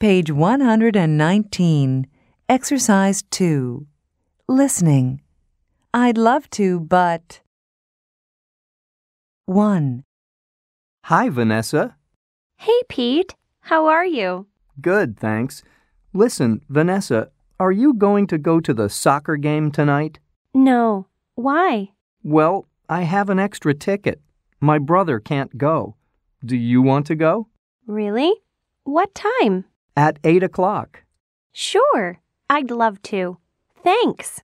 Page 119, Exercise 2. Listening. I'd love to, but... 1. Hi, Vanessa. Hey, Pete. How are you? Good, thanks. Listen, Vanessa, are you going to go to the soccer game tonight? No. Why? Well, I have an extra ticket. My brother can't go. Do you want to go? Really? What time? At 8 o'clock. Sure. I'd love to. Thanks.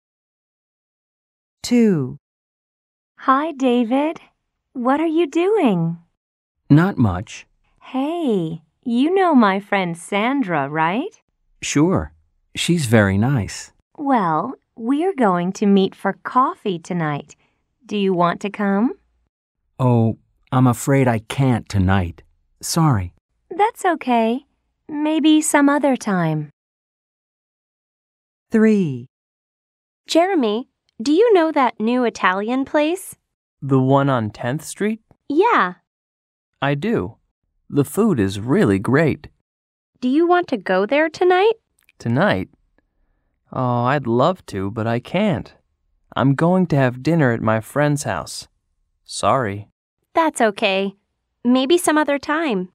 2. Hi, David. What are you doing? Not much. Hey, you know my friend Sandra, right? Sure. She's very nice. Well, we're going to meet for coffee tonight. Do you want to come? Oh, I'm afraid I can't tonight. Sorry. That's okay. Maybe some other time. 3. Jeremy, do you know that new Italian place? The one on 10th Street? Yeah. I do. The food is really great. Do you want to go there tonight? Tonight? Oh, I'd love to, but I can't. I'm going to have dinner at my friend's house. Sorry. That's okay. Maybe some other time.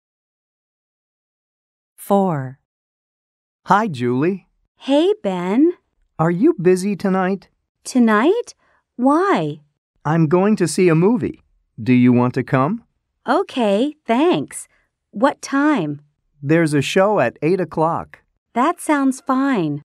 4. Hi, Julie. Hey, Ben. Are you busy tonight? Tonight? Why? I'm going to see a movie. Do you want to come? Okay, thanks. What time? There's a show at 8 o'clock. That sounds fine.